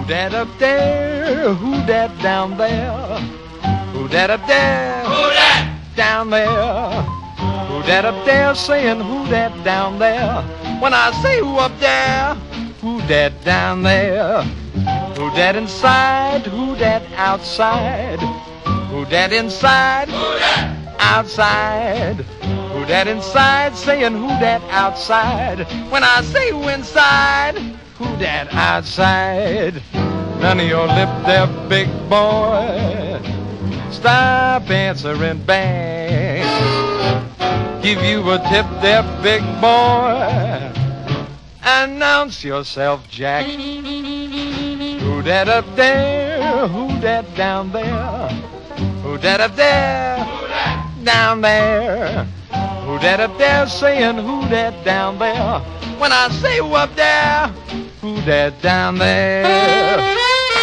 that up there? Who that down there? Who that up there? Who that? Down there. Who that up there saying who that down there? When I say who up there, who that down there? Who that inside? Who that outside? Who that inside? Who that? Outside. Who that inside saying who that outside? When I say who inside, who that outside? None of your lip there, big boy. Stop answering back. Give you a tip there, big boy. Announce yourself, Jack. Who that up there? Who that down there? Who that up there? Who that? Down there. Who that up there saying who that down there? When I say who up there, who that down there?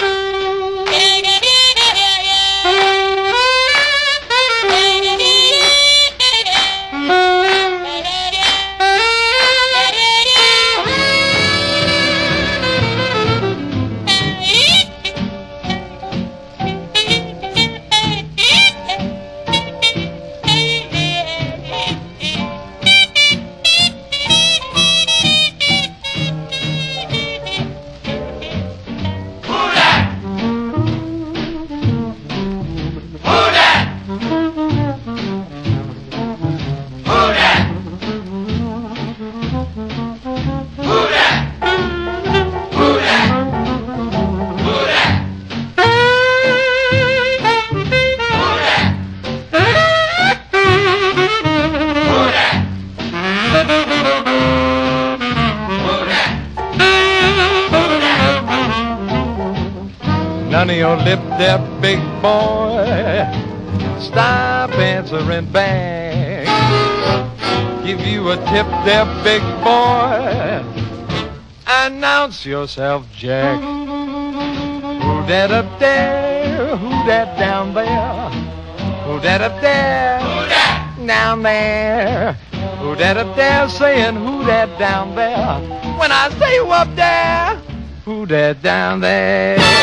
None of your lip there, big boy. Stop answering back. Give you a tip there, big boy. Announce yourself, Jack. Who that up there? Who that down there? Who that up there? Who that? Down there. Who that up there saying who that down there? When I say who up there, who that down there?